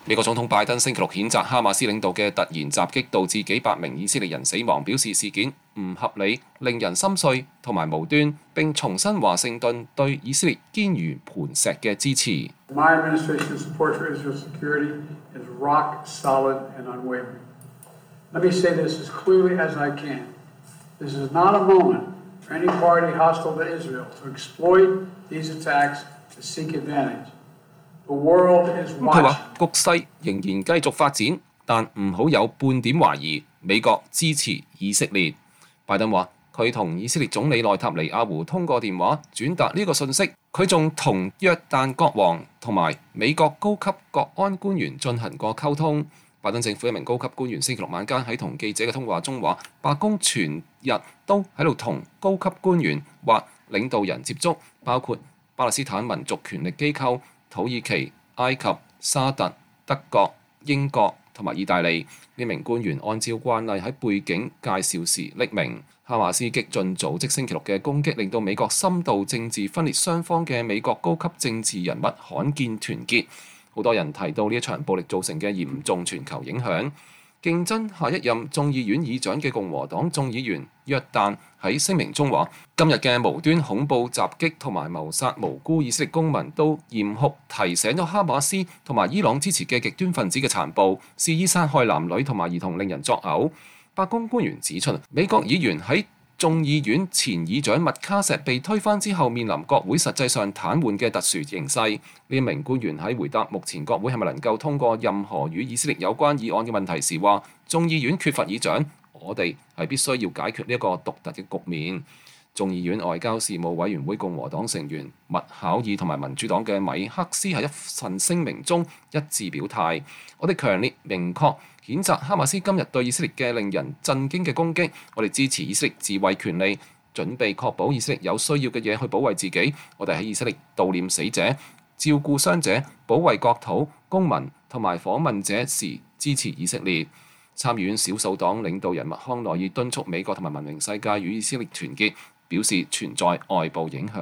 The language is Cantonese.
美國總統拜登星期六譴責哈馬斯領導嘅突然襲擊，導致幾百名以色列人死亡，表示事件唔合理、令人心碎同埋無端，並重申華盛頓對以色列堅如磐石嘅支持。 My administration's support for Israel's security is rock solid and unwavering. Let me say this as clearly as I can. This is not a moment for any party hostile to Israel to exploit these attacks to seek advantage. The world is watching. 佢話局勢仍然繼續發展，但唔好有半點懷疑，美國支持以色列。拜登話佢同以色列總理內塔尼亞胡通過電話轉達呢個訊息，佢仲同約旦國王同埋美國高級國安官員進行過溝通。拜登政府一名高級官員星期六晚間喺同記者嘅通話中話，白宮全日都喺度同高級官員或領導人接觸，包括巴勒斯坦民族權力機構、土耳其、埃及、沙特、德國、英國同埋意大利。呢名官員按照慣例喺背景介紹時匿名。哈馬斯激進組織星期六嘅攻擊令到美國深度政治分裂雙方嘅美國高級政治人物罕見團結。好多人提到呢一場暴力造成嘅嚴重全球影響。競爭下一任眾議院議長嘅共和黨眾議員約旦喺聲明中話：今日嘅無端恐怖襲擊同埋謀殺無辜以色列公民都嚴酷提醒咗哈馬斯同埋伊朗支持嘅極端分子嘅殘暴，肆意殺害男女同埋兒童，令人作嘔。白宮官員指出，美國議員喺眾議院前議長麥卡錫被推翻之後，面臨國會實際上癱瘓嘅特殊形勢。呢名官員喺回答目前國會係咪能夠通過任何與以色列有關議案嘅問題時話：眾議院缺乏議長，我哋係必須要解決呢一個獨特嘅局面。眾議院外交事務委員會共和黨成員麥考爾同埋民主黨嘅米克斯喺一份聲明中一致表態：我哋強烈明確譴責哈馬斯今日對以色列嘅令人震驚嘅攻擊，我哋支持以色列自衛權利，準備確保以色列有需要嘅嘢去保衛自己。我哋喺以色列悼念死者、照顧傷者、保衛國土、公民同埋訪問者時支持以色列。參議院少數黨領導人麥康奈爾敦促美國同埋文明世界與以色列團結，表示存在外部影響。